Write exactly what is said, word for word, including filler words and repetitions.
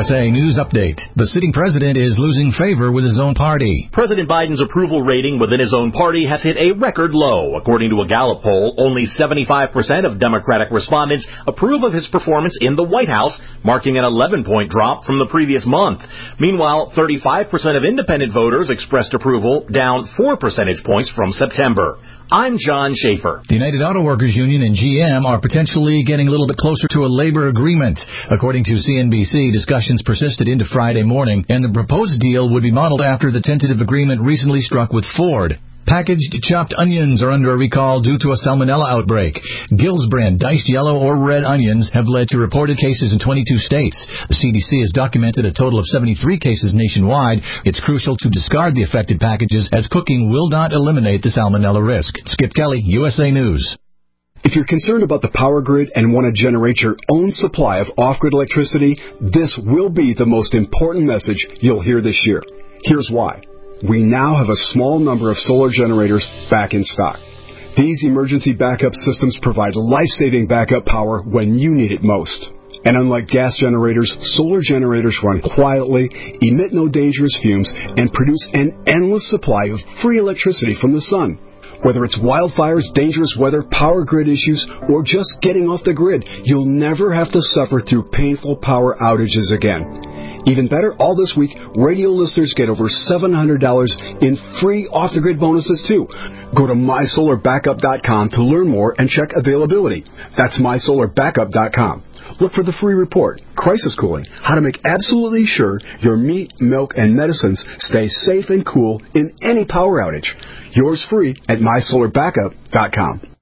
S A News Update. The sitting president is losing favor with his own party. President Biden's approval rating within his own party has hit a record low. According to a Gallup poll, only seventy-five percent of Democratic respondents approve of his performance in the White House, marking an eleven-point drop from the previous month. Meanwhile, thirty-five percent of independent voters expressed approval, down four percentage points from September. I'm John Schaefer. The United Auto Workers Union and G M are potentially getting a little bit closer to a labor agreement. According to C N B C, discussions persisted into Friday morning, and the proposed deal would be modeled after the tentative agreement recently struck with Ford. Packaged chopped onions are under a recall due to a salmonella outbreak. Gills brand diced yellow or red onions have led to reported cases in twenty-two states. The C D C has documented a total of seventy-three cases nationwide. It's crucial to discard the affected packages, as cooking will not eliminate the salmonella risk. Skip Kelly, U S A News. If you're concerned about the power grid and want to generate your own supply of off-grid electricity, this will be the most important message you'll hear this year. Here's why. We now have a small number of solar generators back in stock. These emergency backup systems provide life-saving backup power when you need it most. And unlike gas generators, solar generators run quietly, emit no dangerous fumes, and produce an endless supply of free electricity from the sun. Whether it's wildfires, dangerous weather, power grid issues, or just getting off the grid, you'll never have to suffer through painful power outages again. Even better, all this week, radio listeners get over seven hundred dollars in free off-the-grid bonuses, too. Go to my solar backup dot com to learn more and check availability. That's my solar backup dot com. Look for the free report, Crisis Cooling, how to make absolutely sure your meat, milk, and medicines stay safe and cool in any power outage. Yours free at my solar backup dot com.